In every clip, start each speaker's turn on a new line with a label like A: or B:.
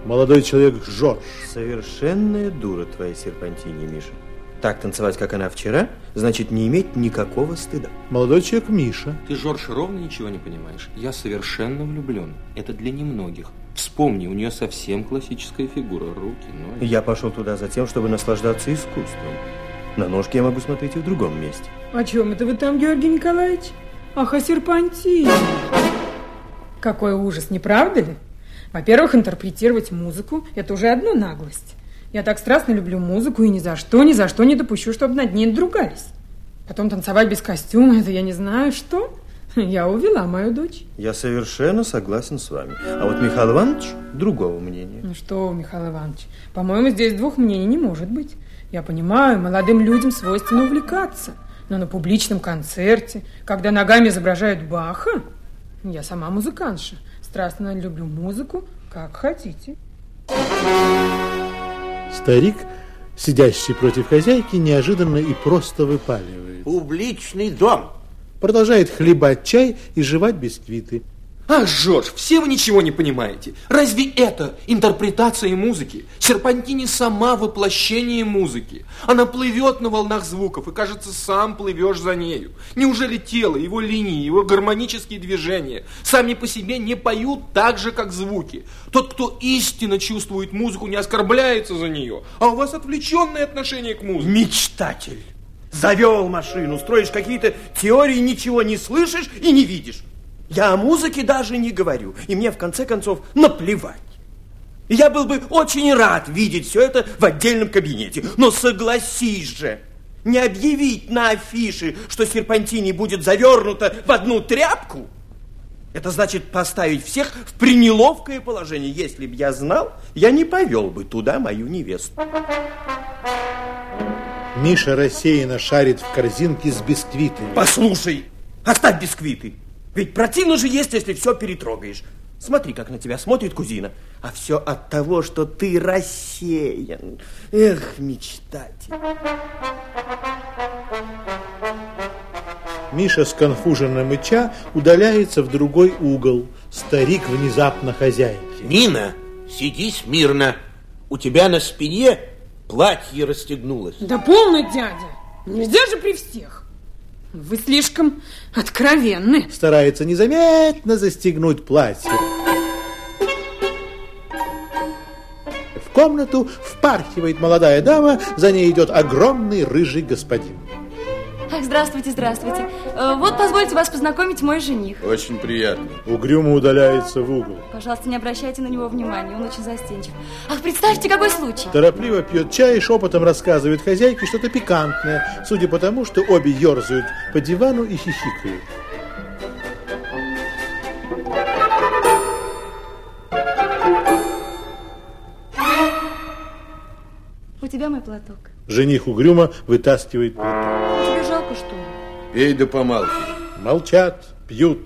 A: Молодой человек Жорж.
B: Совершенная дура твоя Серпантини, Миша. Так танцевать, как она вчера, значит не иметь никакого стыда.
A: Молодой человек Миша.
C: Ты, Жорж, ровно ничего не понимаешь. Я совершенно влюблен. Это для немногих. Вспомни, у нее совсем классическая фигура. Руки, ноги.
B: Я пошел туда за тем, чтобы наслаждаться искусством. На ножки я могу смотреть и в другом месте.
D: О чем это вы там, Георгий Николаевич? Ах, о Серпантине. Какой ужас, не правда ли? Во-первых, интерпретировать музыку – это уже одна наглость. Я так страстно люблю музыку и ни за что не допущу, чтобы над ней надругались. Потом танцевать без костюма – это я не знаю что. Я увела мою дочь.
B: Я совершенно согласен с вами. А вот Михаил Иванович другого мнения.
D: Ну что, Михаил Иванович, по-моему, здесь двух мнений не может быть. Я понимаю, молодым людям свойственно увлекаться. Но на публичном концерте, когда ногами изображают Баха, я сама музыкантша. Страстно люблю музыку, как хотите.
A: Старик, сидящий против хозяйки, неожиданно и просто выпаливает.
E: Публичный дом.
A: Продолжает хлебать чай и жевать бисквиты.
C: Ах, Жорж, все вы ничего не понимаете. Разве это интерпретация музыки? Серпантини сама воплощение музыки. Она плывет на волнах звуков, и, кажется, сам плывешь за нею. Неужели тело, его линии, его гармонические движения сами по себе не поют так же, как звуки? Тот, кто истинно чувствует музыку, не оскорбляется за нее, а у вас отвлеченное отношение к музыке.
E: Мечтатель. Завел машину, строишь какие-то теории, ничего не слышишь и не видишь. Я о музыке даже не говорю, и мне, в конце концов, наплевать. Я был бы очень рад видеть все это в отдельном кабинете, но согласись же, не объявить на афише, что Серпантини будет завернута в одну тряпку, это значит поставить всех в пренеловкое положение. Если б я знал, я не повел бы туда мою невесту.
A: Миша рассеянно шарит в корзинке с бисквитами.
E: Послушай, оставь бисквиты. Ведь противно же есть, если все перетрогаешь. Смотри, как на тебя смотрит кузина. А все от того, что ты рассеян. Эх, мечтатель.
A: Миша, сконфуженно мыча, удаляется в другой угол. Старик внезапно хозяйки.
E: Нина, сиди смирно. У тебя на спине платье расстегнулось.
D: Да полно, дядя. Нельзя же при всех. Вы слишком откровенны.
A: Старается незаметно застегнуть платье. В комнату впархивает молодая дама, за ней идет огромный рыжий господин.
F: Ах, здравствуйте, здравствуйте. Вот, позвольте вас познакомить, мой жених.
G: Очень приятно.
A: Угрюмо удаляется в угол.
F: Пожалуйста, не обращайте на него внимания, он очень застенчив. Ах, представьте, какой случай.
A: Торопливо пьет чай и шепотом рассказывает хозяйке что-то пикантное, судя по тому, что обе ерзают по дивану и хихикают.
F: У тебя мой платок.
A: Жених угрюмо вытаскивает платок.
F: Тебе жалко, что ли?
G: Пей да помалкивай.
A: Молчат, пьют.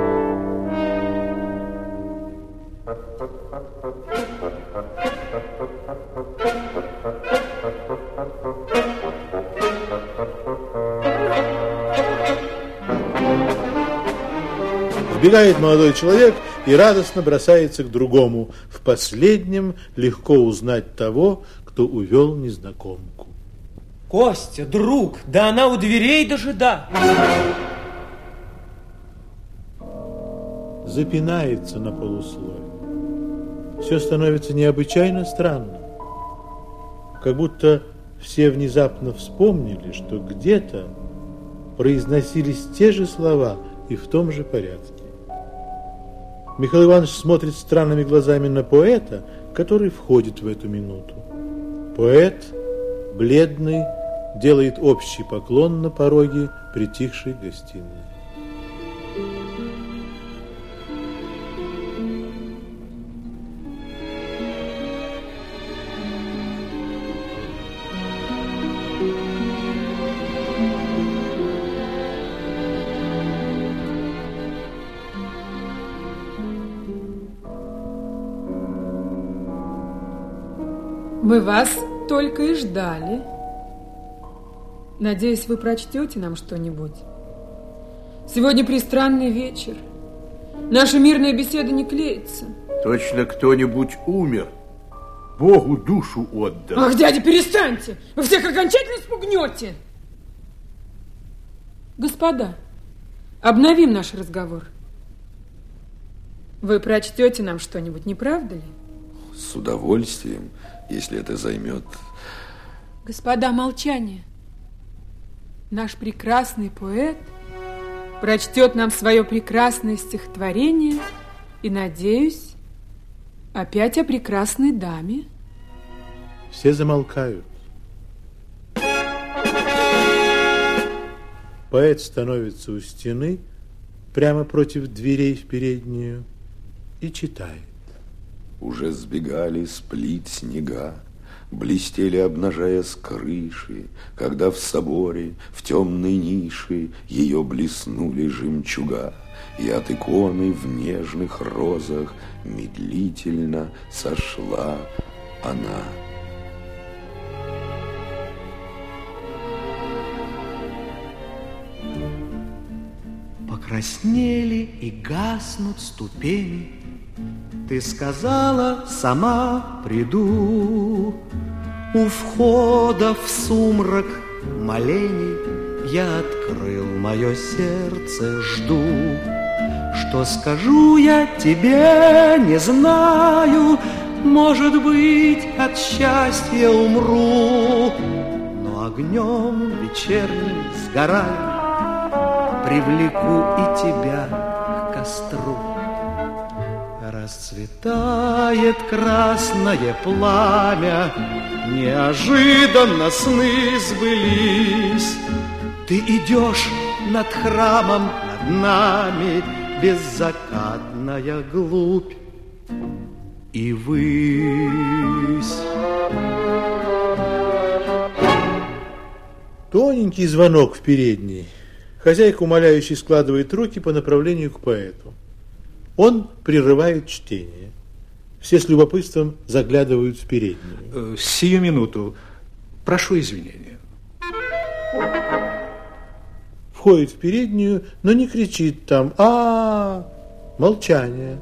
A: Вбегает молодой человек и радостно бросается к другому. В последнем легко узнать того, кто увел незнакомку.
H: Костя, друг, да она у дверей дожидает.
A: Запинается на полуслове. Все становится необычайно странно. Как будто все внезапно вспомнили, что где-то произносились те же слова и в том же порядке. Михаил Иванович смотрит странными глазами на поэта, который входит в эту минуту. Поэт, бледный, делает общий поклон на пороге притихшей гостиной.
D: Мы вас только и ждали. Надеюсь, вы прочтете нам что-нибудь. Сегодня пристранный вечер. Наша мирная беседа не клеится.
E: Точно кто-нибудь умер.
A: Богу душу отдал.
D: Ах, дядя, перестаньте! Вы всех окончательно спугнете! Господа, обновим наш разговор. Вы прочтете нам что-нибудь, не правда ли?
C: С удовольствием, если это займет...
D: Господа, молчание. Наш прекрасный поэт прочтет нам свое прекрасное стихотворение и, надеюсь, опять о прекрасной даме.
A: Все замолкают. Поэт становится у стены, прямо против дверей в переднюю, и читает.
C: Уже сбегали с плит снега, блестели, обнажая с крыши, когда в соборе, в темной нише ее блеснули жемчуга, и от иконы в нежных розах медлительно сошла она.
I: Покраснели и гаснут ступени. Ты сказала, сама приду. У входа в сумрак молений я открыл мое сердце, жду. Что скажу я тебе, не знаю. Может быть, от счастья умру. Но огнем вечерним сгораю, привлеку и тебя к костру. Расцветает красное пламя, неожиданно сны сбылись. Ты идешь над храмом, над нами, беззакатная глубь и высь.
A: Тоненький звонок в передней. Хозяйка умоляюще складывает руки по направлению к поэту. Он прерывает чтение. Все с любопытством заглядывают в переднюю.
J: Сию минуту. Прошу извинения.
A: Входит в переднюю, но не кричит там. Молчание.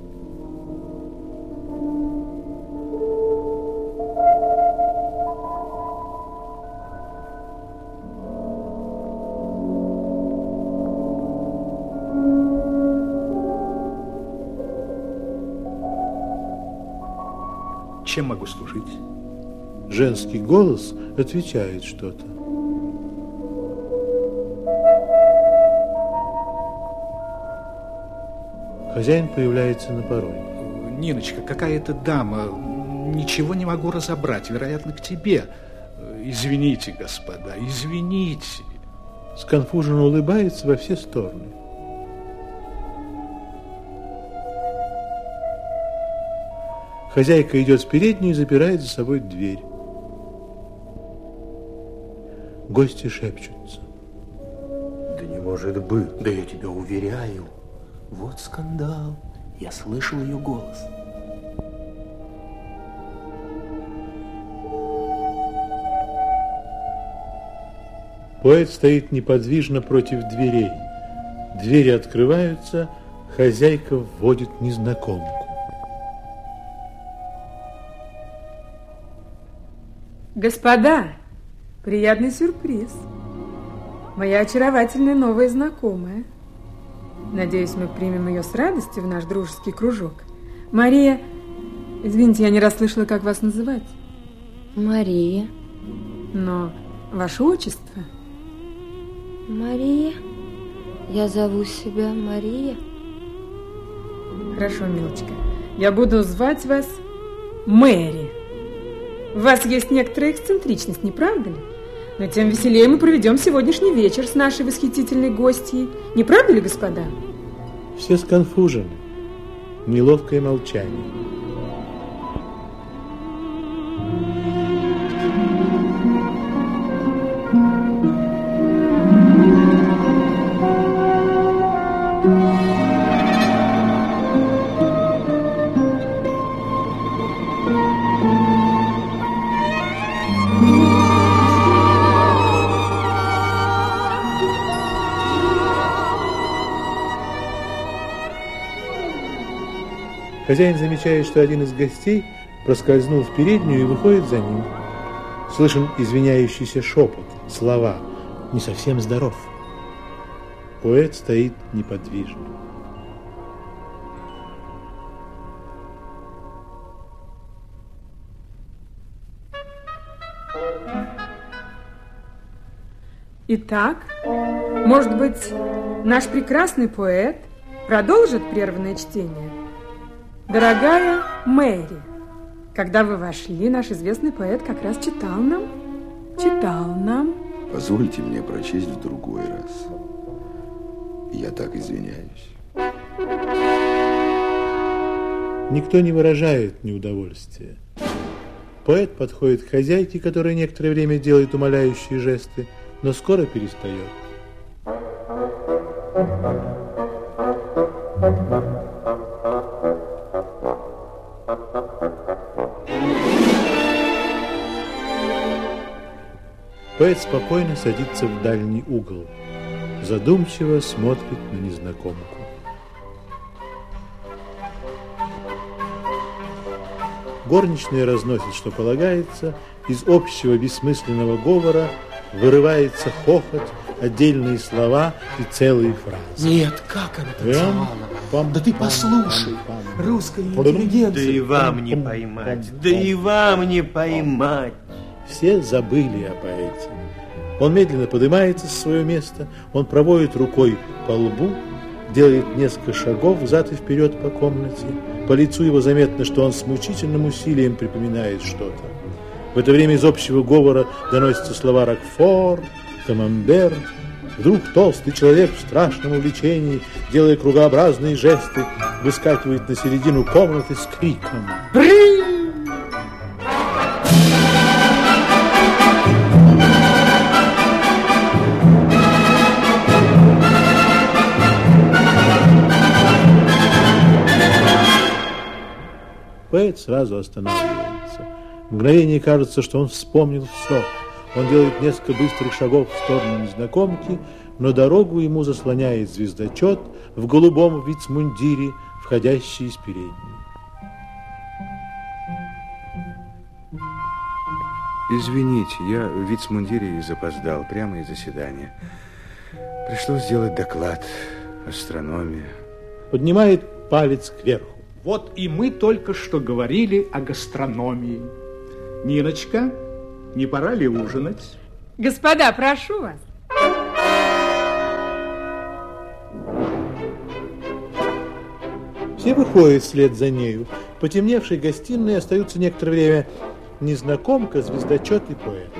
J: Чем могу служить?
A: Женский голос отвечает что-то. Хозяин появляется на пороге.
J: Ниночка, какая-то дама. Ничего не могу разобрать. Вероятно, к тебе. Извините, господа, извините.
A: Сконфуженно улыбается во все стороны. Хозяйка идет в переднюю и запирает за собой дверь. Гости шепчутся.
E: Да не может быть, да я тебя уверяю. Вот скандал. Я слышал ее голос.
A: Поэт стоит неподвижно против дверей. Двери открываются, хозяйка вводит незнакомку.
D: Господа, приятный сюрприз. Моя очаровательная новая знакомая. Надеюсь, мы примем ее с радостью в наш дружеский кружок. Мария, извините, я не расслышала, как вас называть.
K: Мария.
D: Но ваше отчество?
K: Мария. Я зову себя Мария.
D: Хорошо, милочка. Я буду звать вас Мэри. У вас есть некоторая эксцентричность, не правда ли? Но тем веселее мы проведем сегодняшний вечер с нашей восхитительной гостьей. Не правда ли, господа?
A: Все сконфужены. Неловкое молчание. Хозяин замечает, что один из гостей проскользнул в переднюю и выходит за ним. Слышен извиняющийся шепот, слова: «Не совсем здоров». Поэт стоит неподвижно.
D: Итак, может быть, наш прекрасный поэт продолжит прерванное чтение? Дорогая Мэри, когда вы вошли, наш известный поэт как раз читал нам.
L: Позвольте мне прочесть в другой раз. Я так извиняюсь.
A: Никто не выражает неудовольствия. Поэт подходит к хозяйке, которая некоторое время делает умоляющие жесты, но скоро перестает. Поэт спокойно садится в дальний угол, задумчиво смотрит на незнакомку. Горничная разносит, что полагается, из общего бессмысленного говора вырывается хохот, отдельные слова и целые фразы.
C: Нет, как она танцевала? Да ты послушай, русская интеллигенция.
B: Да и вам не поймать, да и вам не поймать.
A: Все забыли о поэте. Он медленно поднимается со своего места, он проводит рукой по лбу, делает несколько шагов взад и вперед по комнате. По лицу его заметно, что он с мучительным усилием припоминает что-то. В это время из общего говора доносятся слова «Рокфор», «Камамбер». Вдруг толстый человек в страшном увлечении, делая кругообразные жесты, выскакивает на середину комнаты с криком «Бри!». Поэт сразу останавливается. В мгновение кажется, что он вспомнил все. Он делает несколько быстрых шагов в сторону незнакомки, но дорогу ему заслоняет звездочет в голубом вицмундире, входящий из передней.
M: Извините, я в вицмундире и запоздал прямо из заседания. Пришлось сделать доклад. Астрономия.
A: Поднимает палец кверху.
J: Вот и мы только что говорили о гастрономии. Ниночка, не пора ли ужинать?
D: Господа, прошу вас.
A: Все выходят вслед за нею. В потемневшей гостиной остаются некоторое время незнакомка, звездочет и поэт.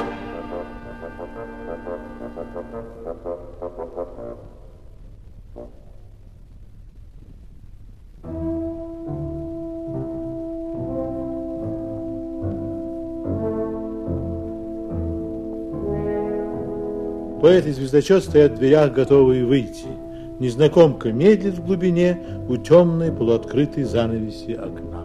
A: Поэт и звездочет стоят в дверях, готовые выйти. Незнакомка медлит в глубине у темной полуоткрытой занавеси окна.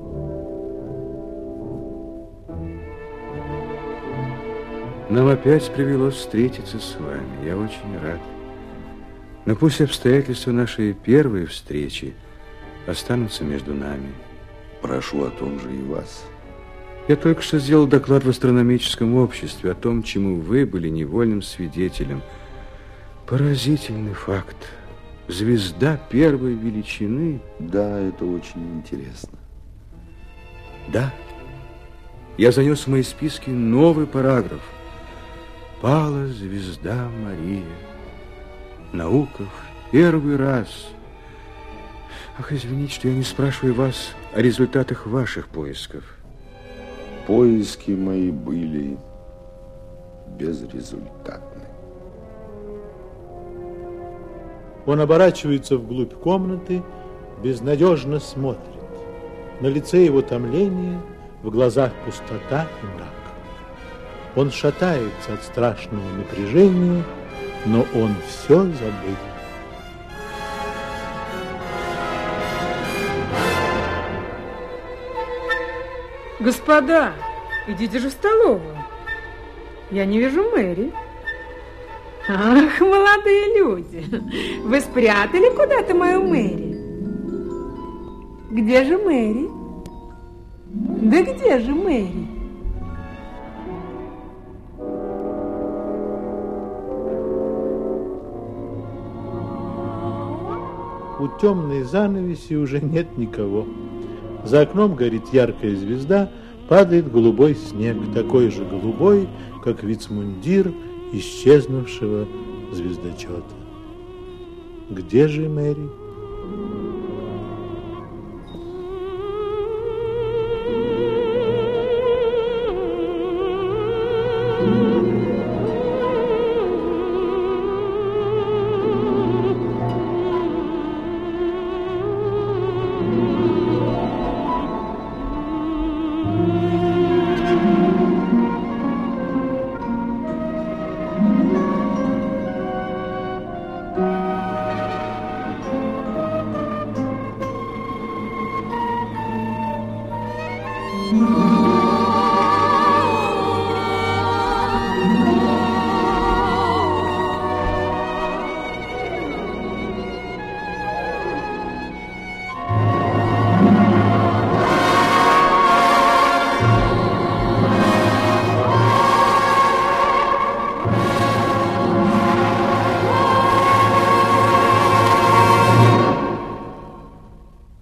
M: Нам опять привелось встретиться с вами. Я очень рад. Но пусть обстоятельства нашей первой встречи останутся между нами.
L: Прошу о том же и вас.
M: Я только что сделал доклад в астрономическом обществе о том, чему вы были невольным свидетелем. Поразительный факт. Звезда первой величины.
L: Да, это очень интересно.
M: Да. Я занес в мои списки новый параграф. Пала звезда Мария. Наука в первый раз. Ах, извините, что я не спрашиваю вас о результатах ваших поисков.
L: Поиски мои были безрезультатны.
A: Он оборачивается вглубь комнаты, безнадежно смотрит. На лице его томление, в глазах пустота и мрак. Он шатается от страшного напряжения, но он все забыл.
D: Господа, идите же в столовую. Я не вижу Мэри. Ах, молодые люди, вы спрятали куда-то мою Мэри? Где же Мэри? Да где же Мэри?
A: У темной занавеси уже нет никого. За окном горит яркая звезда, падает голубой снег, такой же голубой, как вицмундир исчезнувшего звездочета. Где же Мэри?
D: Mm-hmm.